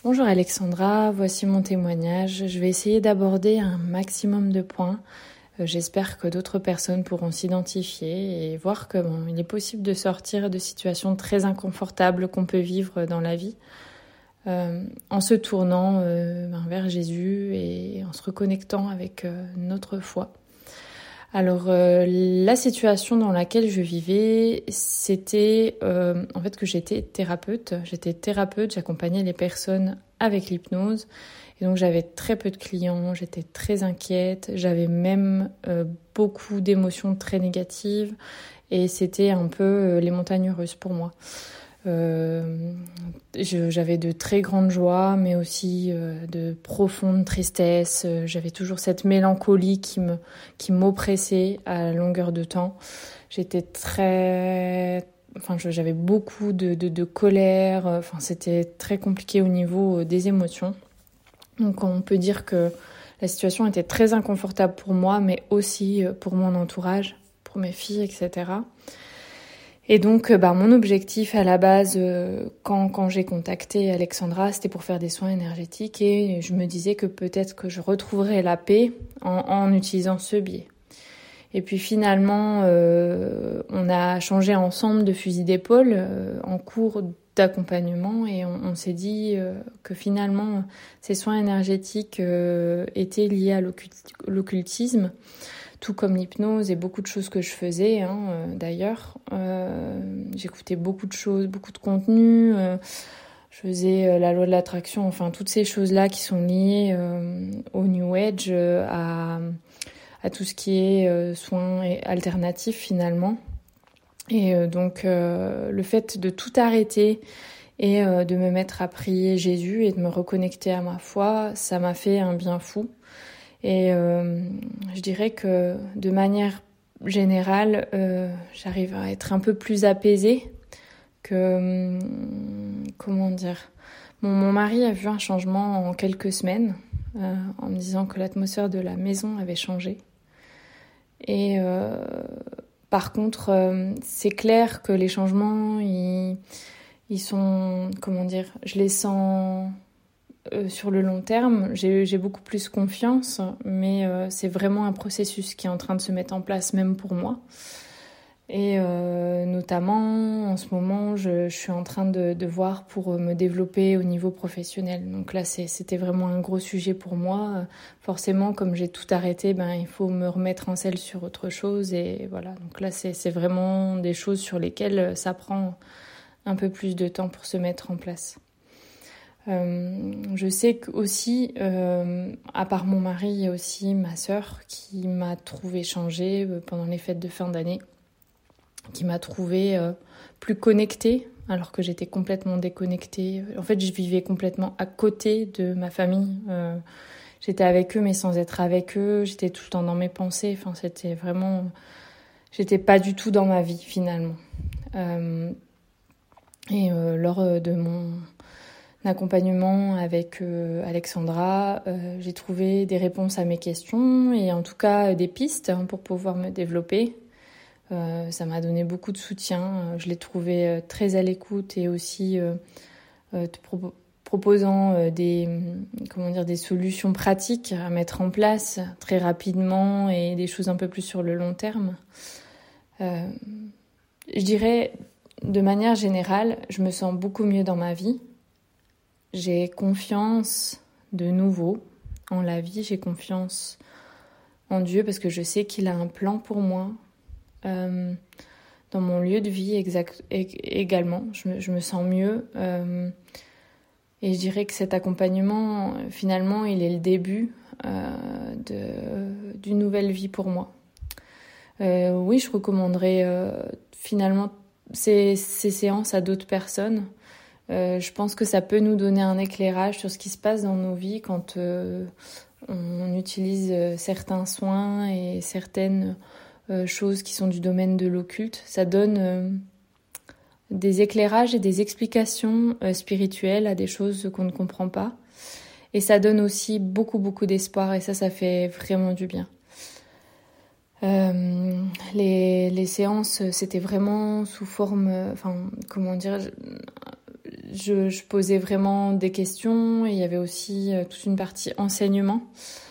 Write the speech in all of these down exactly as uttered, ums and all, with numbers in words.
Bonjour Alexandra, voici mon témoignage. Je vais essayer d'aborder un maximum de points. Euh, j'espère que d'autres personnes pourront s'identifier et voir comment il est possible de sortir de situations très inconfortables qu'on peut vivre dans la vie euh, en se tournant euh, vers Jésus et en se reconnectant avec euh, notre foi. Alors euh, la situation dans laquelle je vivais, c'était euh, en fait que j'étais thérapeute. J'étais thérapeute, j'accompagnais les personnes avec l'hypnose. Et donc j'avais très peu de clients, j'étais très inquiète, j'avais même euh, beaucoup d'émotions très négatives. Et c'était un peu euh, les montagnes russes pour moi. Euh, je, j'avais de très grandes joies, mais aussi euh, de profondes tristesses. J'avais toujours cette mélancolie qui me, qui m'oppressait à longueur de temps. J'étais très, enfin, j'avais beaucoup de, de, de colère. Enfin, c'était très compliqué au niveau des émotions. Donc, on peut dire que la situation était très inconfortable pour moi, mais aussi pour mon entourage, pour mes filles, et cetera. Et donc, bah, mon objectif à la base, euh, quand, quand j'ai contacté Alexandra, c'était pour faire des soins énergétiques et je me disais que peut-être que je retrouverais la paix en, en utilisant ce biais. Et puis finalement, euh, on a changé ensemble de fusil d'épaule euh, en cours d'accompagnement et on, on s'est dit euh, que finalement, ces soins énergétiques euh, étaient liés à l'occult- l'occultisme. Tout comme l'hypnose et beaucoup de choses que je faisais, hein, euh, d'ailleurs. Euh, j'écoutais beaucoup de choses, beaucoup de contenu. Euh, je faisais euh, la loi de l'attraction, enfin toutes ces choses-là qui sont liées euh, au New Age, euh, à, à tout ce qui est euh, soins alternatifs finalement. Et euh, donc euh, le fait de tout arrêter et euh, de me mettre à prier Jésus et de me reconnecter à ma foi, ça m'a fait un bien fou. Et euh, je dirais que de manière générale, euh, j'arrive à être un peu plus apaisée que... Comment dire mon, mon mari a vu un changement en quelques semaines, euh, en me disant que l'atmosphère de la maison avait changé. Et euh, par contre, euh, c'est clair que les changements, ils, ils sont... Comment dire je les sens... Euh, sur le long terme, j'ai, j'ai beaucoup plus confiance, mais euh, c'est vraiment un processus qui est en train de se mettre en place, même pour moi. Et euh, notamment, en ce moment, je, je suis en train de, de voir pour me développer au niveau professionnel. Donc là, c'est, c'était vraiment un gros sujet pour moi. Forcément, comme j'ai tout arrêté, ben, il faut me remettre en selle sur autre chose. Et voilà, donc là, c'est, c'est vraiment des choses sur lesquelles ça prend un peu plus de temps pour se mettre en place. Euh, je sais qu'aussi, euh, à part mon mari, il y a aussi ma sœur qui m'a trouvée changée pendant les fêtes de fin d'année, qui m'a trouvée euh, plus connectée, alors que j'étais complètement déconnectée. En fait, je vivais complètement à côté de ma famille. Euh, j'étais avec eux, mais sans être avec eux. J'étais tout le temps dans mes pensées. Enfin, c'était vraiment... J'étais pas du tout dans ma vie, finalement. Euh, et euh, lors de mon... accompagnement avec euh, Alexandra, euh, j'ai trouvé des réponses à mes questions et en tout cas des pistes hein, pour pouvoir me développer. Euh, ça m'a donné beaucoup de soutien. Je l'ai trouvé euh, très à l'écoute et aussi euh, euh, te pro- proposant euh, des, comment dire, des solutions pratiques à mettre en place très rapidement et des choses un peu plus sur le long terme. Euh, je dirais, de manière générale, je me sens beaucoup mieux dans ma vie. J'ai confiance de nouveau en la vie, j'ai confiance en Dieu parce que je sais qu'il a un plan pour moi. Euh, dans mon lieu de vie exact, également, je me, je me sens mieux. Euh, et je dirais que cet accompagnement, finalement, il est le début euh, de, d'une nouvelle vie pour moi. Euh, oui, je recommanderais euh, finalement ces, ces séances à d'autres personnes. Euh, je pense que ça peut nous donner un éclairage sur ce qui se passe dans nos vies quand euh, on utilise certains soins et certaines euh, choses qui sont du domaine de l'occulte. Ça donne euh, des éclairages et des explications euh, spirituelles à des choses qu'on ne comprend pas. Et ça donne aussi beaucoup, beaucoup d'espoir et ça, ça fait vraiment du bien. Euh, les, les séances, c'était vraiment sous forme, enfin, comment dire... je, je posais vraiment des questions et il y avait aussi euh, toute une partie enseignement.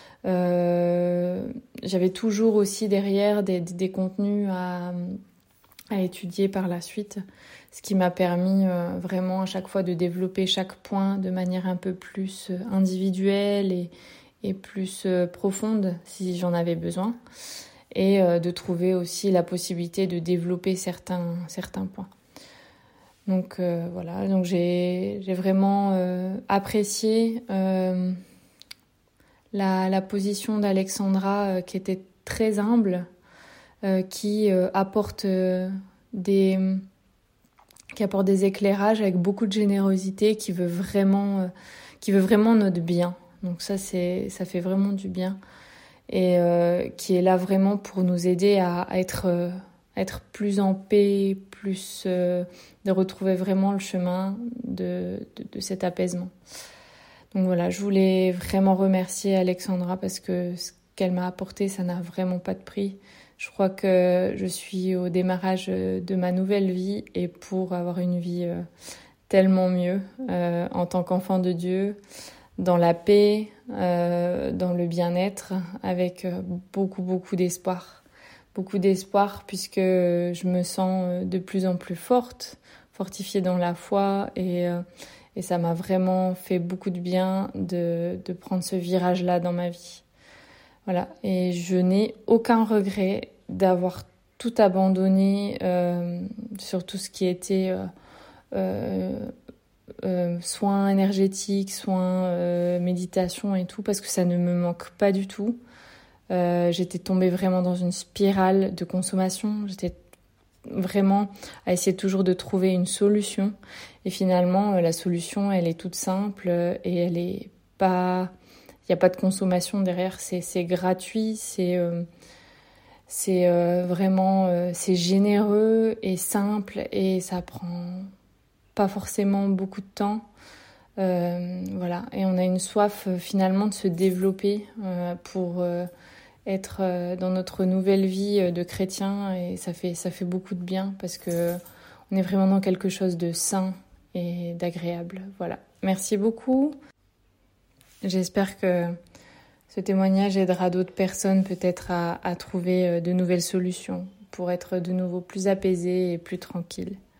Euh, j'avais toujours aussi derrière des, des, des contenus à, à étudier par la suite, ce qui m'a permis euh, vraiment à chaque fois de développer chaque point de manière un peu plus individuelle et, et plus euh, profonde si j'en avais besoin, et euh, de trouver aussi la possibilité de développer certains, certains points. Donc euh, voilà, donc j'ai, j'ai vraiment euh, apprécié euh, la, la position d'Alexandra euh, qui était très humble, euh, qui euh, apporte euh, des qui apporte des éclairages avec beaucoup de générosité, qui veut vraiment euh, qui veut vraiment notre bien. Donc ça c'est ça fait vraiment du bien, et euh, qui est là vraiment pour nous aider à, à être euh, être plus en paix, plus euh, de retrouver vraiment le chemin de, de, de cet apaisement. Donc voilà, je voulais vraiment remercier Alexandra parce que ce qu'elle m'a apporté, ça n'a vraiment pas de prix. Je crois que je suis au démarrage de ma nouvelle vie, et pour avoir une vie euh, tellement mieux euh, en tant qu'enfant de Dieu, dans la paix, euh, dans le bien-être, avec euh, beaucoup, beaucoup d'espoir. Beaucoup d'espoir puisque je me sens de plus en plus forte, fortifiée dans la foi, et, et ça m'a vraiment fait beaucoup de bien de, de prendre ce virage-là dans ma vie. Voilà, et je n'ai aucun regret d'avoir tout abandonné euh, sur tout ce qui était euh, euh, euh, soins énergétiques, soins, euh, méditation et tout, parce que ça ne me manque pas du tout. Euh, j'étais tombée vraiment dans une spirale de consommation. J'étais vraiment à essayer toujours de trouver une solution. Et finalement, euh, la solution, elle est toute simple et elle est pas... Il n'y a pas de consommation derrière. C'est, c'est gratuit, c'est, euh, c'est euh, vraiment... Euh, c'est généreux et simple, et ça prend pas forcément beaucoup de temps. Euh, voilà. Et on a une soif euh, finalement de se développer euh, pour... Euh, être dans notre nouvelle vie de chrétien, et ça fait ça fait beaucoup de bien parce que on est vraiment dans quelque chose de sain et d'agréable. Voilà. Merci beaucoup. J'espère que ce témoignage aidera d'autres personnes peut-être à, à trouver de nouvelles solutions pour être de nouveau plus apaisées et plus tranquilles.